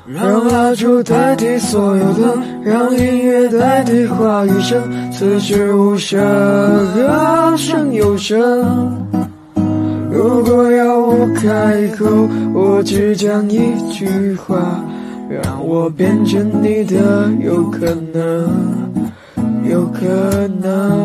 让蜡烛代替所有灯，让音乐代替话语声，此时无声，歌声有声。如果要我开口，我只讲一句话，让我变成你的，有可能，有可能。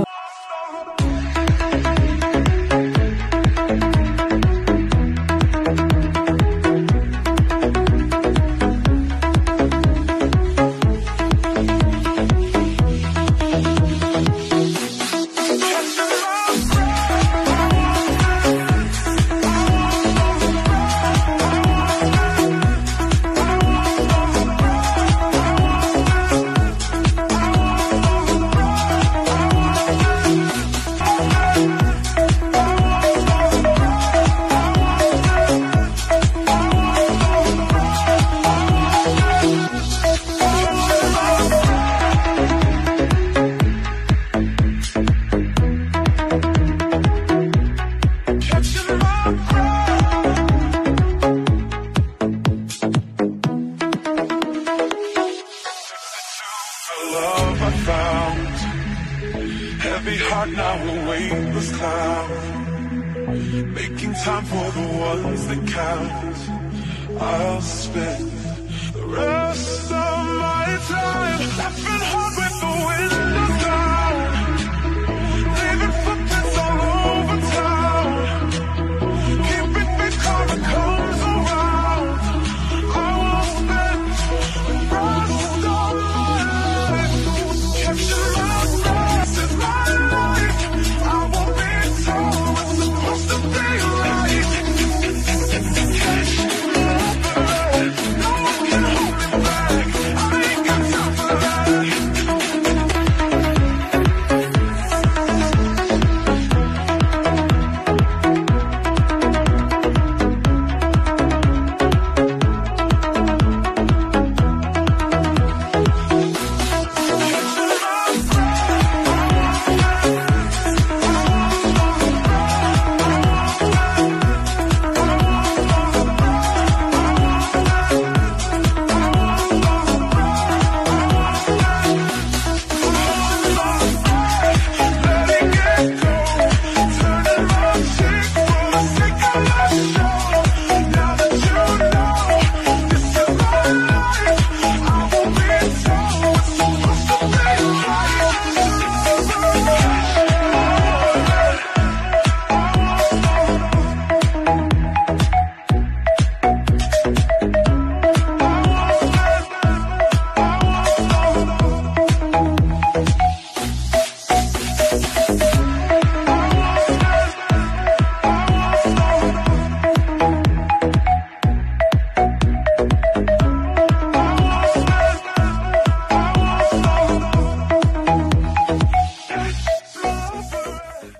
Heavy heart now a weightless cloud, making time for the ones that count. I'll spend the rest of my time laughing hard.